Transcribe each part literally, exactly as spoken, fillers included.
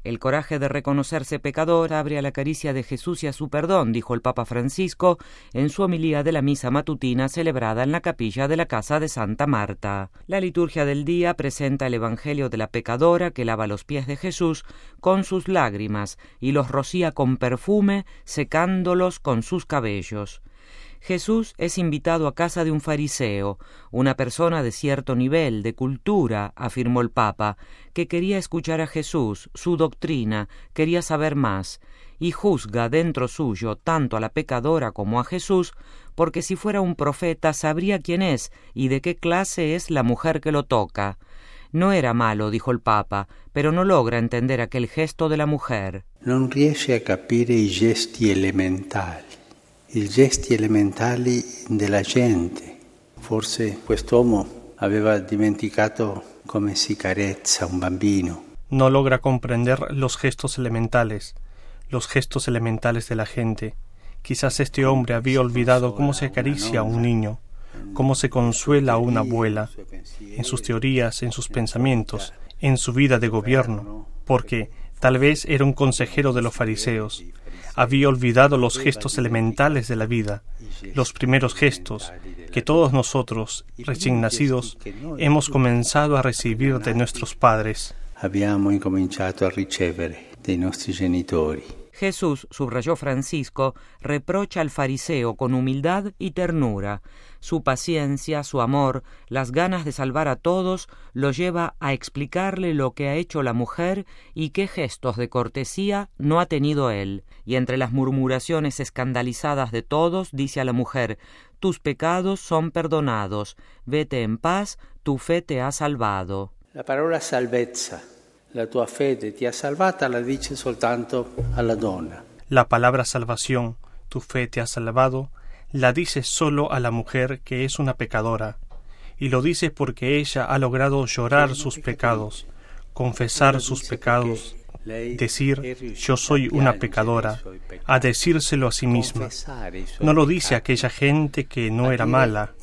El coraje de reconocerse pecador abre a la caricia de Jesús y a su perdón, dijo el Papa Francisco en su homilía de la misa matutina celebrada en la capilla de la casa de Santa Marta. La liturgia del día presenta el Evangelio de la pecadora que lava los pies de Jesús con sus lágrimas y los rocía con perfume, secándolos con sus cabellos. Jesús es invitado a casa de un fariseo, una persona de cierto nivel, de cultura, afirmó el Papa, que quería escuchar a Jesús, su doctrina, quería saber más, y juzga dentro suyo tanto a la pecadora como a Jesús, porque si fuera un profeta sabría quién es y de qué clase es la mujer que lo toca. No era malo, dijo el Papa, pero no logra entender aquel gesto de la mujer. Non riesce a capire i gesti elementali. I gesti elementali della gente. Forse quest'uomo aveva dimenticato come si carezza un bambino. No logra comprender los gestos elementales, los gestos elementales de la gente. Quizás este hombre había olvidado cómo se acaricia a un niño, cómo se consuela a una abuela, en sus teorías, en sus pensamientos, en su vida de gobierno, porque tal vez era un consejero de los fariseos. Había olvidado los gestos elementales de la vida, los primeros gestos que todos nosotros, recién nacidos, hemos comenzado a recibir de nuestros padres. Abbiamo incominciato a ricevere dei nostri genitori. Jesús, subrayó Francisco, reprocha al fariseo con humildad y ternura. Su paciencia, su amor, las ganas de salvar a todos, lo lleva a explicarle lo que ha hecho la mujer y qué gestos de cortesía no ha tenido él. Y entre las murmuraciones escandalizadas de todos, dice a la mujer: «Tus pecados son perdonados, vete en paz, tu fe te ha salvado». La parola salvezza, la tua fede ti ha salvata, la dice soltanto alla donna. La palabra salvación, tu fe te ha salvado, la dice solo a la mujer que es una pecadora, y lo dice porque ella ha logrado llorar sus pecados, confesar sus pecados, decir yo soy una pecadora, a decírselo a sí misma. No lo dice a aquella gente que no era mala.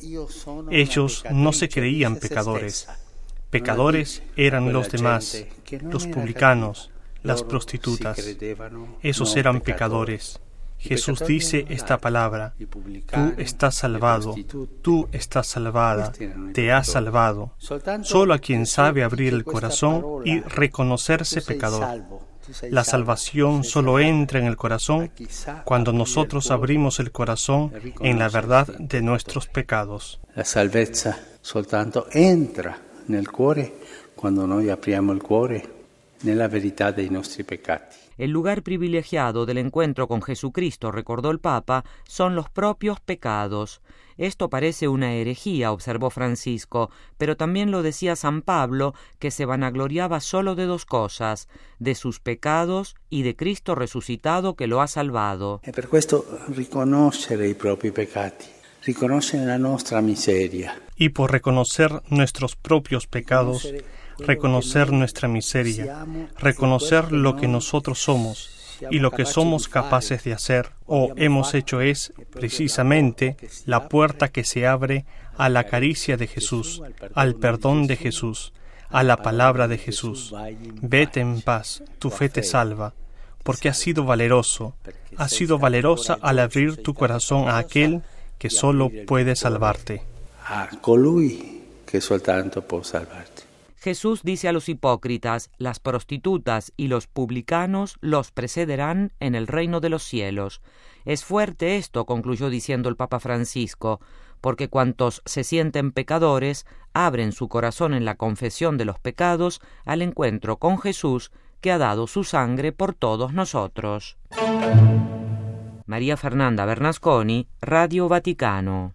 Ellos no se creían pecadores. Pecadores eran los demás, los publicanos, las prostitutas. Esos eran pecadores. Jesús dice esta palabra: tú estás salvado, tú estás salvada, te has salvado. Solo a quien sabe abrir el corazón y reconocerse pecador. La salvación solo entra en el corazón cuando nosotros abrimos el corazón en la verdad de nuestros pecados. La salvezza soltanto entra nel cuore quando noi apriamo il cuore nella verità dei nostri peccati. El lugar privilegiado del encuentro con Jesucristo, recordó el Papa, son los propios pecados. Esto parece una herejía, observó Francisco, pero también lo decía San Pablo, que se vanagloriaba solo de dos cosas, de sus pecados y de Cristo resucitado que lo ha salvado. E per questo riconoscere i propri peccati, riconoscere la nostra miseria. Y por reconocer nuestros propios pecados, reconocer nuestra miseria, reconocer lo que nosotros somos y lo que somos capaces de hacer o hemos hecho es, precisamente, la puerta que se abre a la caricia de Jesús, al perdón de Jesús, a la palabra de Jesús. Vete en paz, tu fe te salva, porque has sido valeroso, has sido valerosa al abrir tu corazón a aquel que solo puede salvarte. A colui que soltanto può salvarte. Jesús dice a los hipócritas: las prostitutas y los publicanos los precederán en el reino de los cielos. Es fuerte esto, concluyó diciendo el Papa Francisco, porque cuantos se sienten pecadores abren su corazón en la confesión de los pecados al encuentro con Jesús, que ha dado su sangre por todos nosotros. María Fernanda Bernasconi, Radio Vaticano.